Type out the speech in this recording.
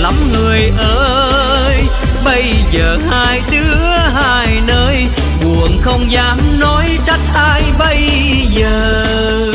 lắm người ơi. Bây giờ hai đứa hai nơi, buồn không dám nói trách ai bây giờ.